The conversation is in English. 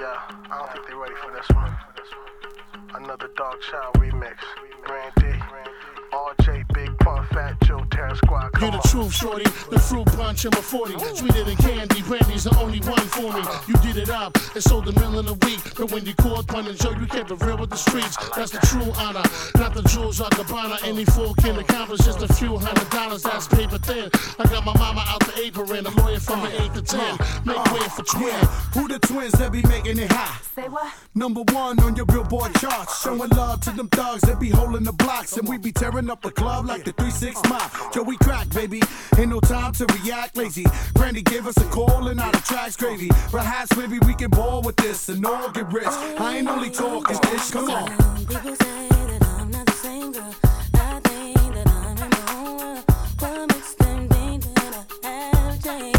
Yeah, I don't think they're ready for this one. Another Dog Child remix. Randy, RJ, Big Pun, Fat Joe, Terror Squad. You're the truth, shorty. The fruit punch in my 40. Sweeter than candy. Brandy's the only one for me. You did it up and sold $1 million a week. But when you called Pun and Joe, you kept it real with the streets. That's the true honor. Not the jewels or Gabbana. Any fool can accomplish just a few $100. That's paper thin. I got my mama out the apron. A lawyer from the 8 to 10. Make way for twin. Who the twins that be making it hot? Say what? Number 1 on your Billboard charts. Showing love to them thugs that be holding the blocks. And we be tearing up the club like the 3-6 Mafia. Joe, we crack, baby. Ain't no time to react lazy. Brandy gave us a call and now the track's gravy. Perhaps maybe we can ball with this and all get rich. I ain't only talking this. Come on. People say that I'm not the same girl. I think that I'm in the wrong world. What makes them think that I have changed?